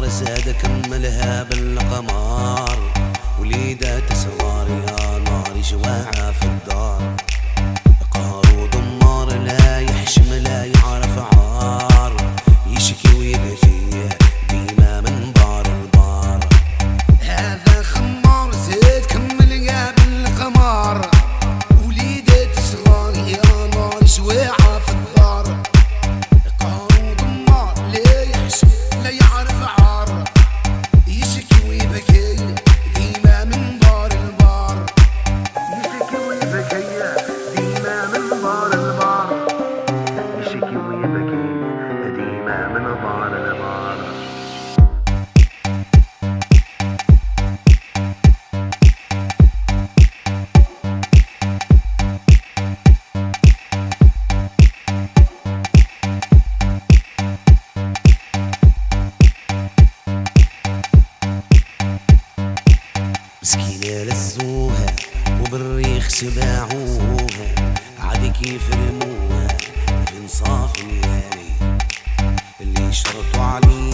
زاد كملها بالقمار، وليدات صغار يا نار جواعة في الدار. قهر ودمار لا يحشم لا يعرف عار، يشكي ويبكي ديما من بار البار. هذا خمار زاد كملها بالقمار، وليدات صغار يا نار جواعة في الدار. قهر ودمار لا يحشم لا يعرف عار، يشكي ويبكي ديما من بار البار. يشكي ويبكي ديما من بار البار. يشكي ويبكي ديما من بار البار. مسكينة لزوها وبالريخ سباعوها، عاد كيف رموها في نصاف الليالي اللي شرطوا عليه